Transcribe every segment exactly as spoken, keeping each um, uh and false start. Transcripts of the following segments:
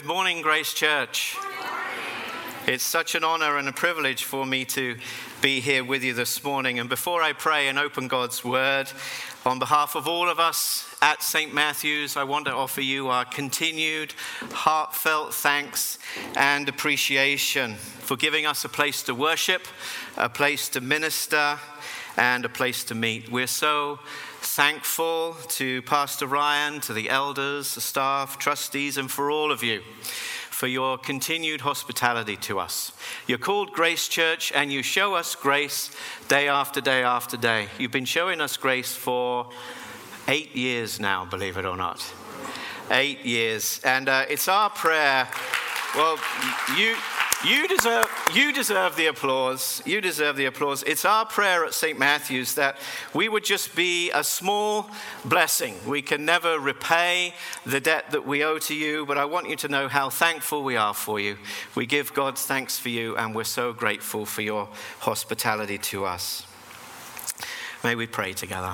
Good morning, Grace Church. It's such an honor and a privilege for me to be here with you this morning. And before I pray and open God's word, on behalf of all of us at Saint Matthew's, I want to offer you our continued heartfelt thanks and appreciation for giving us a place to worship, a place to minister, and a place to meet. We're so thankful to Pastor Ryan, to the elders, the staff, trustees, and for all of you for your continued hospitality to us. You're called Grace Church, and you show us grace day after day after day. You've been showing us grace for eight years now, believe it or not. Eight years. And uh, it's our prayer. Well, you... You deserve, you deserve the applause. You deserve the applause. It's our prayer at Saint Matthew's that we would just be a small blessing. We can never repay the debt that we owe to you, but I want you to know how thankful we are for you. We give God thanks for you, and we're so grateful for your hospitality to us. May we pray together.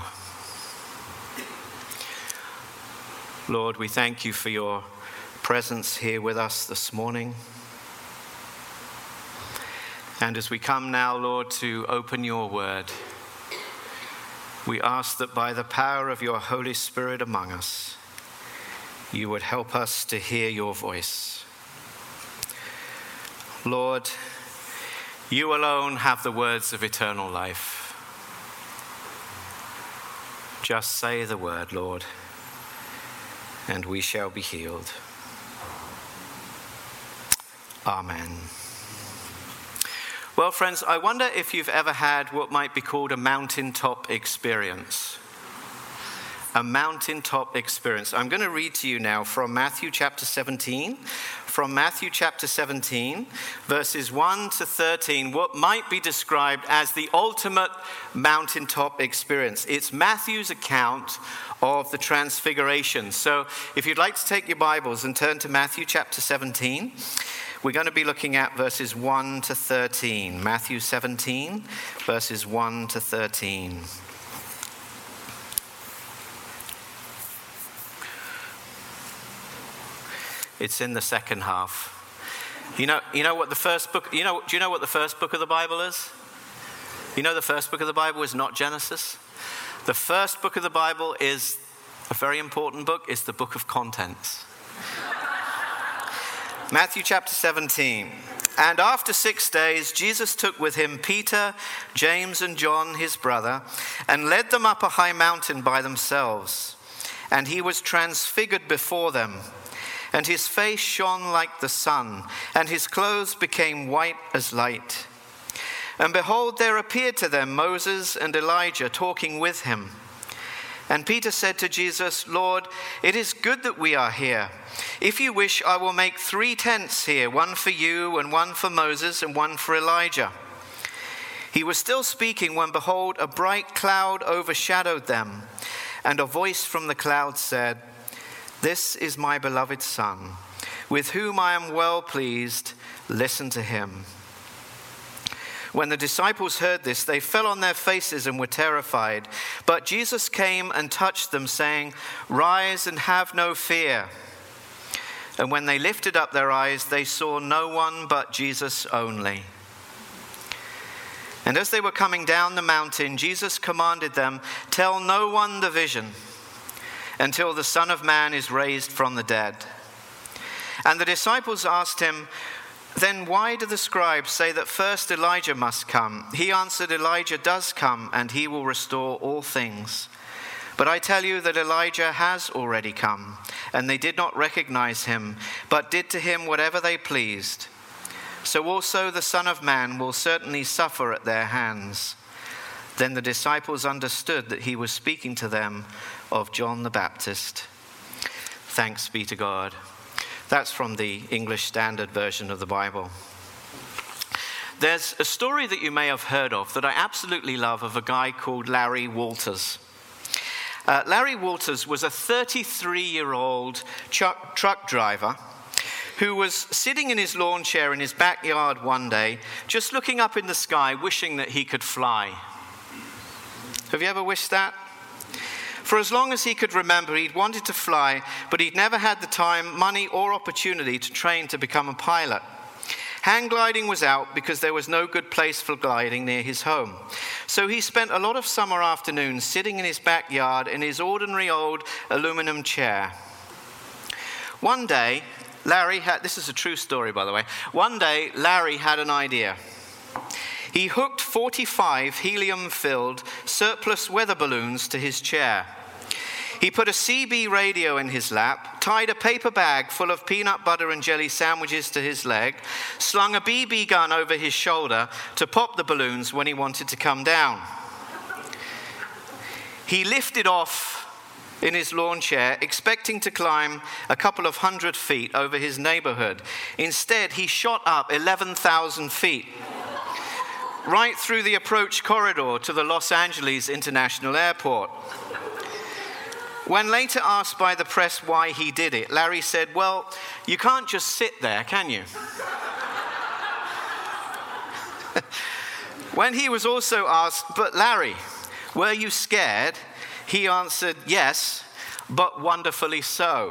Lord, we thank you for your presence here with us this morning. And as we come now, Lord, to open your word, we ask that by the power of your Holy Spirit among us, you would help us to hear your voice. Lord, you alone have the words of eternal life. Just say the word, Lord, and we shall be healed. Amen. Well, friends, I wonder if you've ever had what might be called a mountaintop experience. A mountaintop experience. I'm going to read to you now from Matthew chapter seventeen. From Matthew chapter seventeen, verses one to thirteen, what might be described as the ultimate mountaintop experience. It's Matthew's account of the Transfiguration. So if you'd like to take your Bibles and turn to Matthew chapter seventeen, we're going to be looking at verses one to thirteen. Matthew seventeen, verses one to thirteen. It's in the second half. You know, you know what the first book, you know, do you know what the first book of the Bible is? You know the first book of the Bible is not Genesis. The first book of the Bible is a very important book. It's the book of contents. Matthew chapter seventeen. And after six days, Jesus took with him Peter, James, and John, his brother, and led them up a high mountain by themselves. And he was transfigured before them, and his face shone like the sun, and his clothes became white as light. And behold, there appeared to them Moses and Elijah talking with him. And Peter said to Jesus, Lord, it is good that we are here. If you wish, I will make three tents here, one for you and one for Moses and one for Elijah. He was still speaking when, behold, a bright cloud overshadowed them. And a voice from the cloud said, This is my beloved Son, with whom I am well pleased. Listen to him. When the disciples heard this, they fell on their faces and were terrified. But Jesus came and touched them, saying, Rise and have no fear. And when they lifted up their eyes, they saw no one but Jesus only. And as they were coming down the mountain, Jesus commanded them, Tell no one the vision, until the Son of Man is raised from the dead. And the disciples asked him, Then why do the scribes say that first Elijah must come? He answered, Elijah does come, and he will restore all things. But I tell you that Elijah has already come, and they did not recognize him, but did to him whatever they pleased. So also the Son of Man will certainly suffer at their hands. Then the disciples understood that he was speaking to them of John the Baptist. Thanks be to God. That's from the English Standard Version of the Bible. There's a story that you may have heard of that I absolutely love of a guy called Larry Walters. Uh, Larry Walters was a thirty-three-year-old truck, truck driver who was sitting in his lawn chair in his backyard one day, just looking up in the sky, wishing that he could fly. Have you ever wished that? For as long as he could remember, he'd wanted to fly, but he'd never had the time, money, or opportunity to train to become a pilot. Hang gliding was out because there was no good place for gliding near his home. So he spent a lot of summer afternoons sitting in his backyard in his ordinary old aluminum chair. One day, Larry had, this is a true story by the way, one day Larry had an idea. He hooked forty-five helium-filled surplus weather balloons to his chair. He put a C B radio in his lap, tied a paper bag full of peanut butter and jelly sandwiches to his leg, slung a B B gun over his shoulder to pop the balloons when he wanted to come down. He lifted off in his lawn chair, expecting to climb a couple of hundred feet over his neighborhood. Instead, he shot up eleven thousand feet, right through the approach corridor to the Los Angeles International Airport. When later asked by the press why he did it, Larry said, "Well, you can't just sit there, can you?" When he was also asked, "But Larry, were you scared?" he answered, "Yes, but wonderfully so."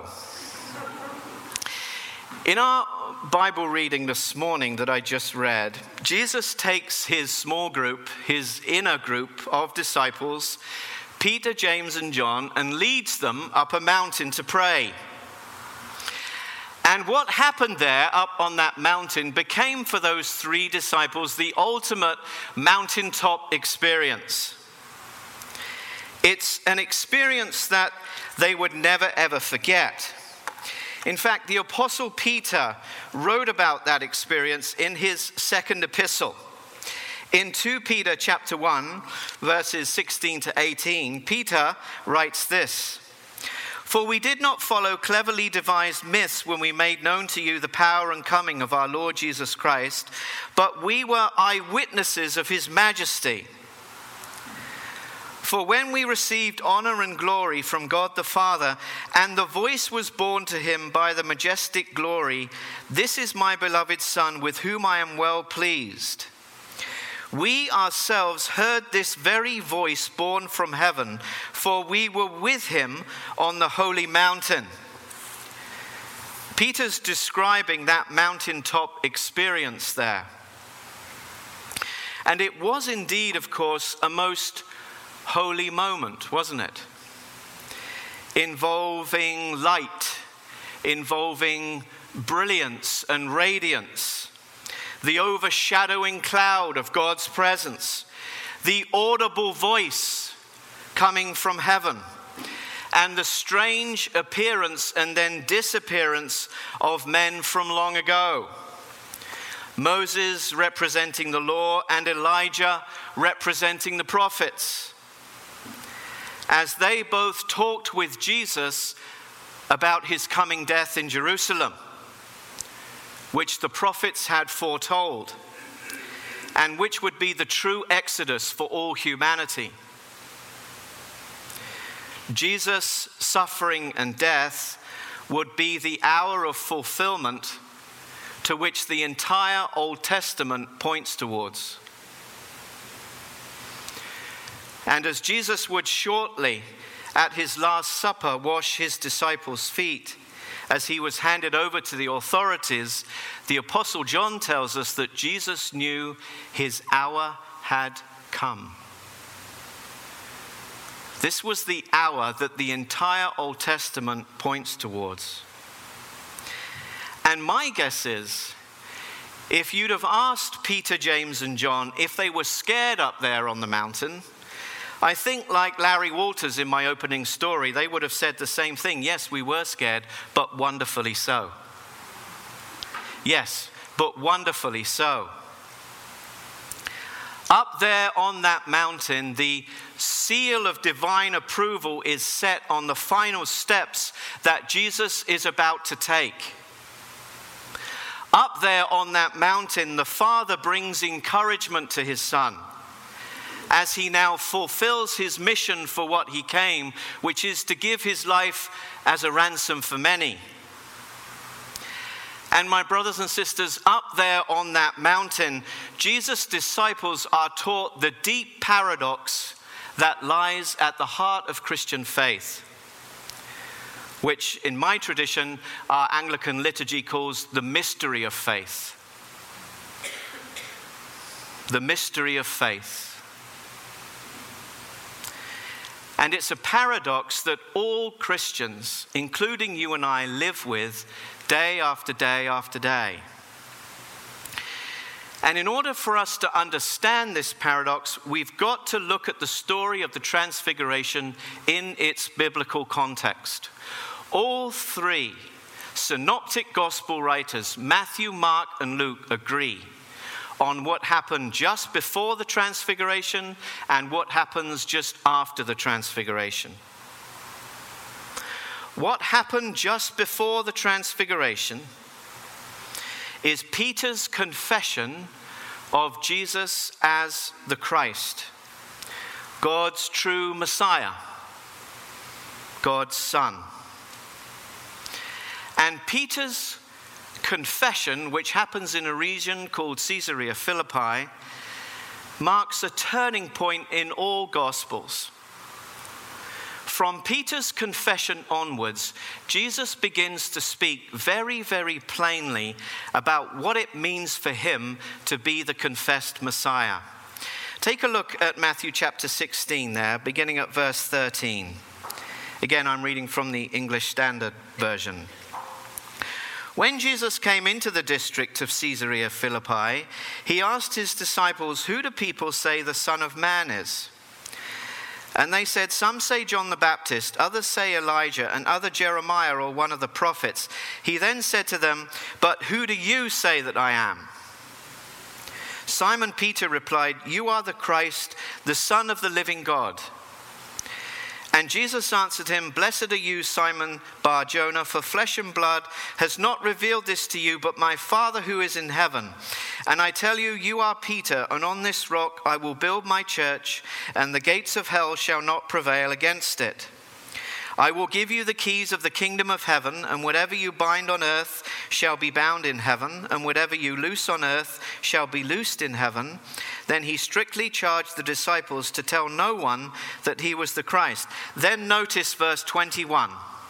In our Bible reading this morning that I just read, Jesus takes his small group, his inner group of disciples, Peter, James, and John, and leads them up a mountain to pray. And what happened there up on that mountain became for those three disciples the ultimate mountaintop experience. It's an experience that they would never ever forget. In fact, the Apostle Peter wrote about that experience in his second epistle. In Second Peter chapter one, verses sixteen to eighteen, Peter writes this: "For we did not follow cleverly devised myths when we made known to you the power and coming of our Lord Jesus Christ, but we were eyewitnesses of his majesty. For when we received honor and glory from God the Father, and the voice was borne to him by the majestic glory, 'This is my beloved Son, with whom I am well pleased,' we ourselves heard this very voice borne from heaven, for we were with him on the holy mountain." Peter's describing that mountaintop experience there. And it was indeed, of course, a most holy moment, wasn't it? Involving light, involving brilliance and radiance, the overshadowing cloud of God's presence, the audible voice coming from heaven, and the strange appearance and then disappearance of men from long ago. Moses representing the law and Elijah representing the prophets, as they both talked with Jesus about his coming death in Jerusalem, which the prophets had foretold, and which would be the true exodus for all humanity. Jesus' suffering and death would be the hour of fulfillment to which the entire Old Testament points towards. And as Jesus would shortly, at his Last Supper, wash his disciples' feet, as he was handed over to the authorities, the Apostle John tells us that Jesus knew his hour had come. This was the hour that the entire Old Testament points towards. And my guess is, if you'd have asked Peter, James, and John if they were scared up there on the mountain, I think, like Larry Walters in my opening story, they would have said the same thing. Yes, we were scared, but wonderfully so. Yes, but wonderfully so. Up there on that mountain, the seal of divine approval is set on the final steps that Jesus is about to take. Up there on that mountain, the Father brings encouragement to his Son, as he now fulfills his mission for what he came, which is to give his life as a ransom for many. And my brothers and sisters, up there on that mountain, Jesus' disciples are taught the deep paradox that lies at the heart of Christian faith, which in my tradition our Anglican liturgy calls the mystery of faith. The mystery of faith. And it's a paradox that all Christians, including you and I, live with day after day after day. And in order for us to understand this paradox, we've got to look at the story of the Transfiguration in its biblical context. All three synoptic gospel writers, Matthew, Mark, and Luke, agree on what happened just before the Transfiguration and what happens just after the Transfiguration. What happened just before the Transfiguration is Peter's confession of Jesus as the Christ, God's true Messiah, God's Son. And Peter's confession, which happens in a region called Caesarea Philippi, marks a turning point in all Gospels. From Peter's confession onwards, Jesus begins to speak very, very plainly about what it means for him to be the confessed Messiah. Take a look at Matthew chapter sixteen there, beginning at verse thirteen. Again, I'm reading from the English Standard Version. When Jesus came into the district of Caesarea Philippi, he asked his disciples, "Who do people say the Son of Man is?" And they said, "Some say John the Baptist, others say Elijah, and other Jeremiah or one of the prophets." He then said to them, "But who do you say that I am?" Simon Peter replied, "You are the Christ, the Son of the living God." And Jesus answered him, "Blessed are you, Simon Bar-Jonah, for flesh and blood has not revealed this to you, but my Father who is in heaven. And I tell you, you are Peter, and on this rock I will build my church, and the gates of hell shall not prevail against it. I will give you the keys of the kingdom of heaven, and whatever you bind on earth shall be bound in heaven, and whatever you loose on earth shall be loosed in heaven." Then he strictly charged the disciples to tell no one that he was the Christ. Then notice verse twenty-one.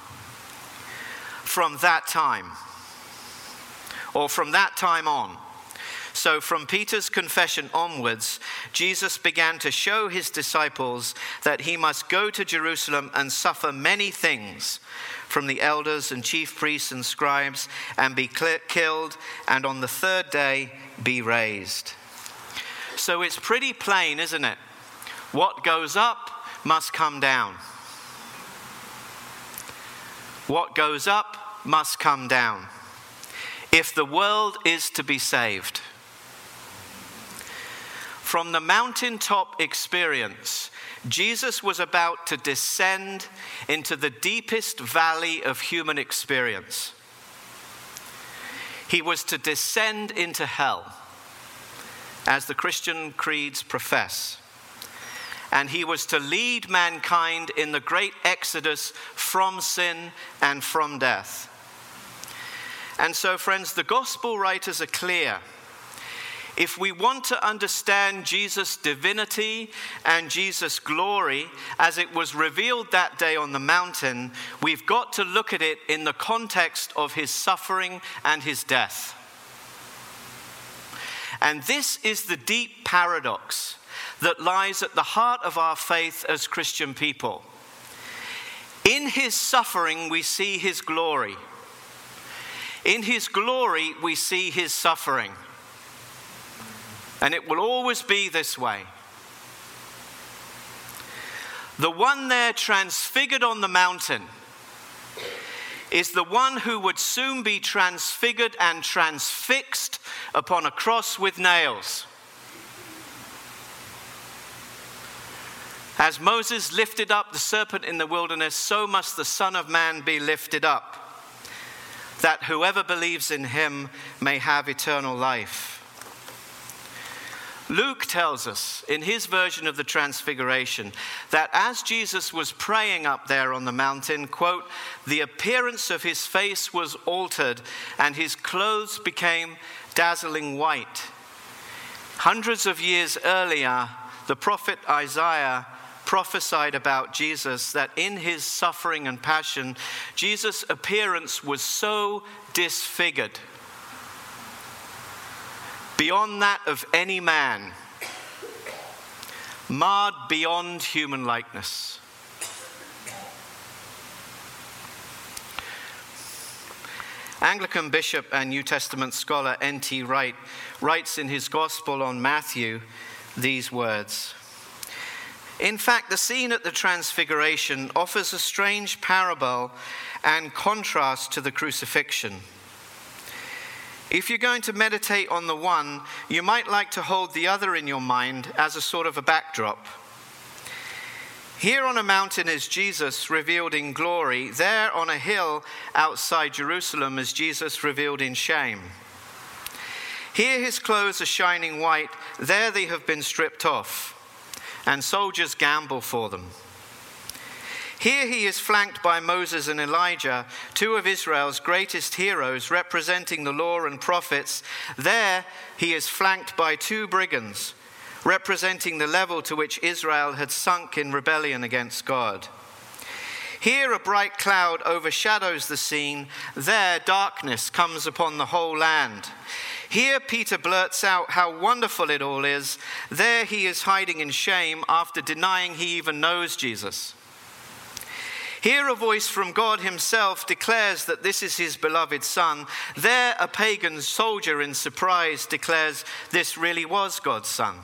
From that time, or from that time on. So from Peter's confession onwards, Jesus began to show his disciples that he must go to Jerusalem and suffer many things from the elders and chief priests and scribes, and be killed, and on the third day be raised. So it's pretty plain, isn't it? What goes up must come down. What goes up must come down, if the world is to be saved. From the mountaintop experience, Jesus was about to descend into the deepest valley of human experience. He was to descend into hell, as the Christian creeds profess. And he was to lead mankind in the great exodus from sin and from death. And so, friends, the gospel writers are clear. If we want to understand Jesus' divinity and Jesus' glory as it was revealed that day on the mountain, we've got to look at it in the context of his suffering and his death. And this is the deep paradox that lies at the heart of our faith as Christian people. In his suffering, we see his glory. In his glory, we see his suffering. And it will always be this way. The one there transfigured on the mountain is the one who would soon be transfigured and transfixed upon a cross with nails. As Moses lifted up the serpent in the wilderness, so must the Son of Man be lifted up, that whoever believes in him may have eternal life. Luke tells us in his version of the Transfiguration that as Jesus was praying up there on the mountain, quote, the appearance of his face was altered and his clothes became dazzling white. Hundreds of years earlier, the prophet Isaiah prophesied about Jesus that in his suffering and passion, Jesus' appearance was so disfigured, beyond that of any man, marred beyond human likeness. Anglican bishop and New Testament scholar N T Wright writes in his Gospel on Matthew these words: "In fact, the scene at the Transfiguration offers a strange parallel and contrast to the crucifixion. If you're going to meditate on the one, you might like to hold the other in your mind as a sort of a backdrop. Here on a mountain is Jesus revealed in glory. There on a hill outside Jerusalem is Jesus revealed in shame. Here his clothes are shining white. There they have been stripped off, and soldiers gamble for them. Here he is flanked by Moses and Elijah, two of Israel's greatest heroes representing the law and prophets. There he is flanked by two brigands, representing the level to which Israel had sunk in rebellion against God. Here a bright cloud overshadows the scene. There darkness comes upon the whole land. Here Peter blurts out how wonderful it all is. There he is hiding in shame after denying he even knows Jesus. Here a voice from God himself declares that this is his beloved son. There a pagan soldier in surprise declares this really was God's son.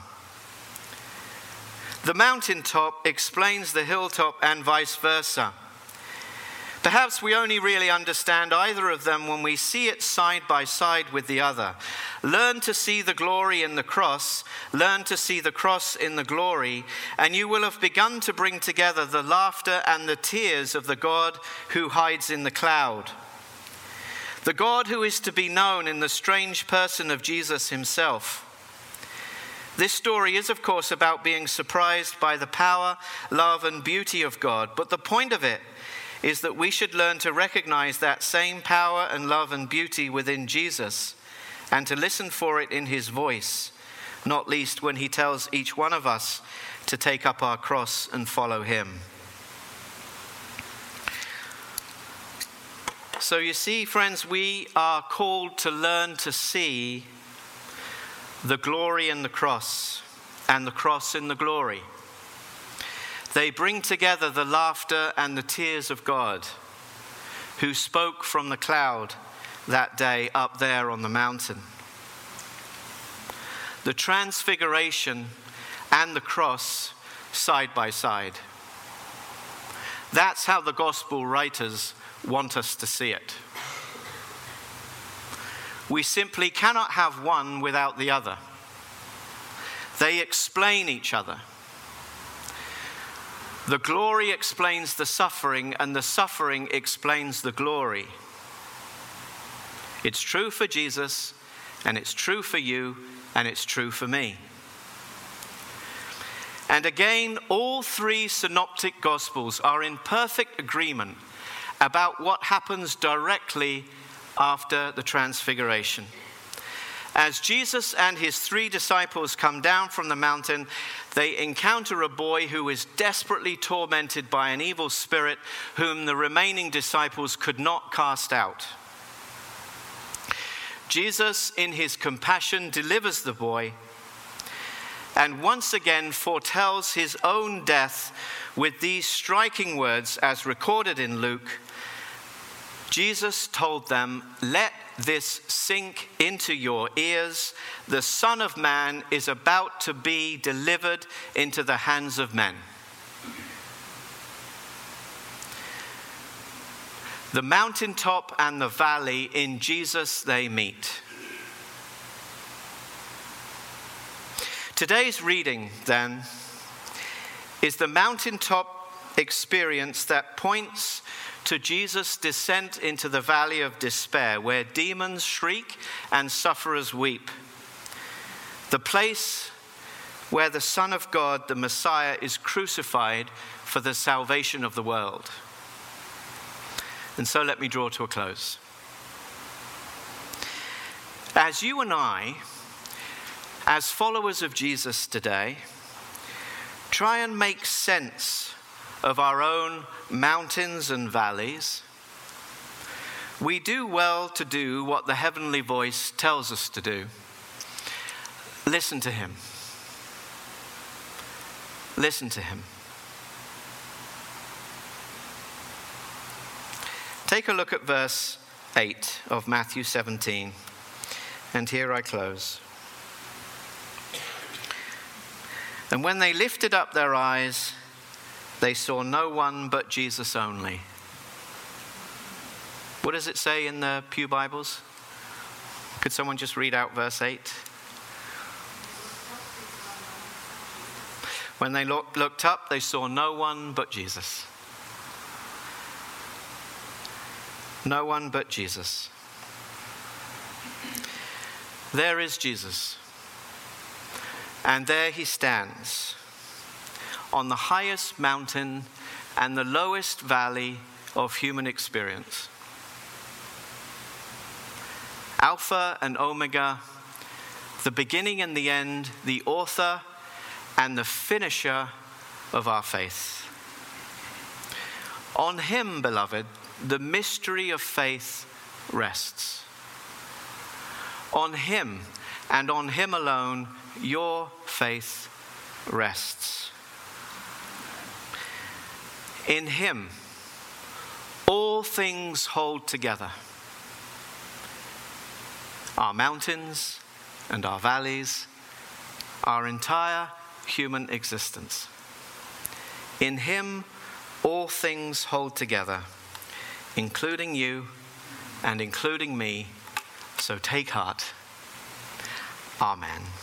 The mountaintop explains the hilltop and vice versa. Perhaps we only really understand either of them when we see it side by side with the other. Learn to see the glory in the cross, learn to see the cross in the glory, and you will have begun to bring together the laughter and the tears of the God who hides in the cloud. The God who is to be known in the strange person of Jesus himself. This story is, of course, about being surprised by the power, love, and beauty of God. But the point of it is that we should learn to recognize that same power and love and beauty within Jesus and to listen for it in his voice, not least when he tells each one of us to take up our cross and follow him. So you see, friends, we are called to learn to see the glory in the cross and the cross in the glory. They bring together the laughter and the tears of God, who spoke from the cloud that day up there on the mountain. The Transfiguration and the cross side by side. That's how the gospel writers want us to see it. We simply cannot have one without the other. They explain each other. The glory explains the suffering, and the suffering explains the glory. It's true for Jesus, and it's true for you, and it's true for me. And again, all three synoptic gospels are in perfect agreement about what happens directly after the Transfiguration. As Jesus and his three disciples come down from the mountain, they encounter a boy who is desperately tormented by an evil spirit whom the remaining disciples could not cast out. Jesus, in his compassion, delivers the boy and once again foretells his own death with these striking words as recorded in Luke. Jesus told them, "Let this sink into your ears. The Son of Man is about to be delivered into the hands of men." The mountaintop and the valley, in Jesus they meet. Today's reading, then, is the mountaintop experience that points to Jesus' descent into the valley of despair, where demons shriek and sufferers weep. The place where the Son of God, the Messiah, is crucified for the salvation of the world. And so let me draw to a close. As you and I, as followers of Jesus today, try and make sense of our own mountains and valleys, we do well to do what the heavenly voice tells us to do. Listen to him. Listen to him. Take a look at verse eight of Matthew seventeen, and here I close. And when they lifted up their eyes, they saw no one but Jesus only. What does it say in the Pew Bibles? Could someone just read out verse eight? When they look, looked up, they saw no one but Jesus. No one but Jesus. There is Jesus. And there he stands on the highest mountain and the lowest valley of human experience. Alpha and Omega, the beginning and the end, the author and the finisher of our faith. On him, beloved, the mystery of faith rests. On him and on him alone, your faith rests. In him, all things hold together. Our mountains and our valleys, our entire human existence. In him, all things hold together, including you and including me. So take heart. Amen.